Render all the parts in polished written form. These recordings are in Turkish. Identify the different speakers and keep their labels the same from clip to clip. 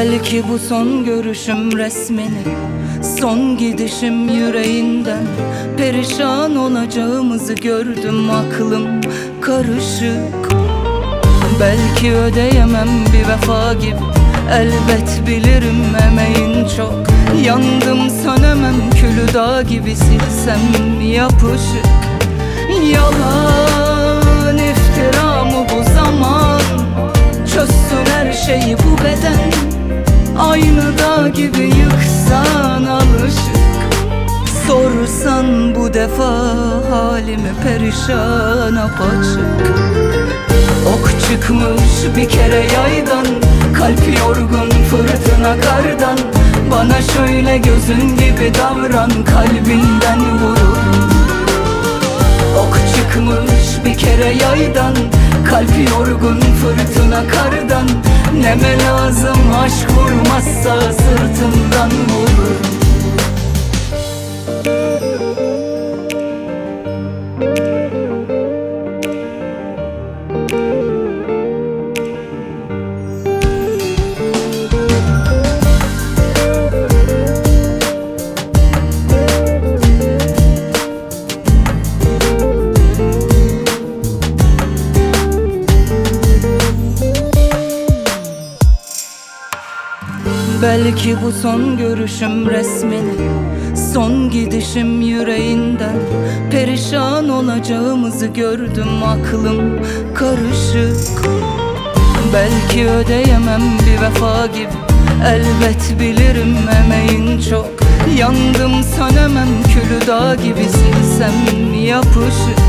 Speaker 1: Belki bu son görüşüm resmini, son gidişim yüreğinden. Perişan olacağımızı gördüm, aklım karışık. Belki ödeyemem bir vefa gibi, elbet bilirim emeğin çok. Yandım sönemem, külü dağ gibi silsem yapışık. Yalan iftira mı bu zaman, çözsün her şeyi bu beden. Aynı dağ gibi yıksan alışık. Sorsan bu defa halimi perişan apaçık. Ok çıkmış bir kere yaydan, kalp yorgun fırtına kardan. Bana şöyle gözün gibi davran, kalbinden vururum. Ok çıkmış bir kere yaydan, kalp yorgun fırtına kardan. Neme lazım aşk vurmazsa sırtından vurur. Belki bu son görüşüm resmini, son gidişim yüreğinden. Perişan olacağımızı gördüm, aklım karışık. Belki ödeyemem bir vefa gibi, elbet bilirim emeğin çok. Yandım sönemem, külü dağ gibi silsem yapışık.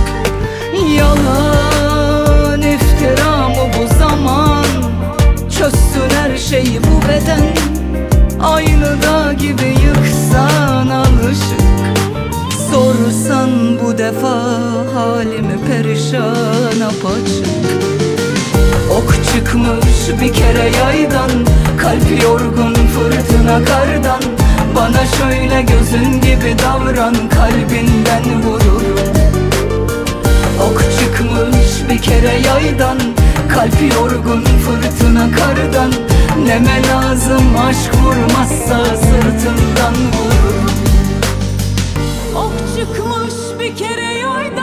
Speaker 1: Yalan iftira mı bu zaman, çözsün her şeyi bu beden. Aynı dağ gibi yıksan alışık. Sorsan bu defa halimi perişan apaçık. Ok çıkmış bir kere yaydan, kalp yorgun fırtına kardan. Bana şöyle gözün gibi davran, kalbinden vururum. Ok çıkmış bir kere yaydan, kalp yorgun fırtına kardan. Neme lazım aşk vurmazsa sırtından vurur. Ok çıkmış bir kere yaydan,